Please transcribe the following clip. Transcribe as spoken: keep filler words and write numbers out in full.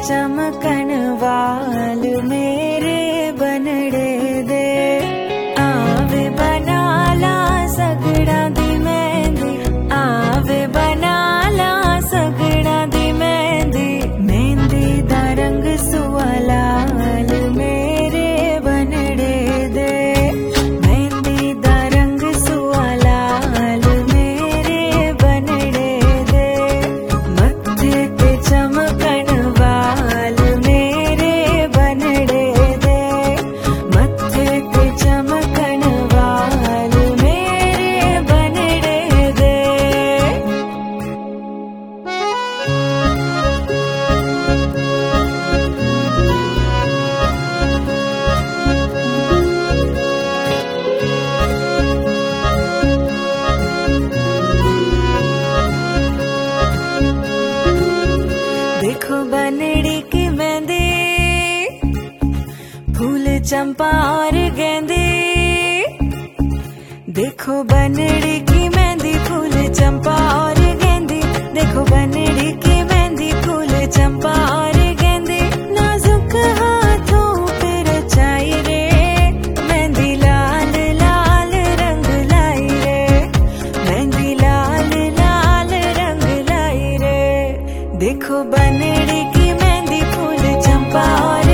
चमकन वाल मेरे बनड़े दे आवे बनाला सगड़ा दी मेहंदी आवे बनाला सगड़ा दी मेहंदी मेहंदी दा रंग सुआ लाल मेरे बनड़े दे मेहंदी दा रंग सुआ लाल मेरे बनड़े दे मत्थे ते चमकन वाल मेरे बनड़े दे मत्थे ते चमकन वाल मेरे बनड़े दे। देखो बनड़ी की मेहंदी फूल चंपा और गेंदी देखो बनड़ी की मेहंदी फूल चंपा और गेंदी देखो बनड़ी की मेहंदी फूल चंपा और गेंदी नाजुक हाथों पे रचाई रे मेहंदी लाल लाल रंग लाई रे मेहंदी लाल लाल रंग लाई रे देखो बनड़ी की मेहंदी फूल चंपा और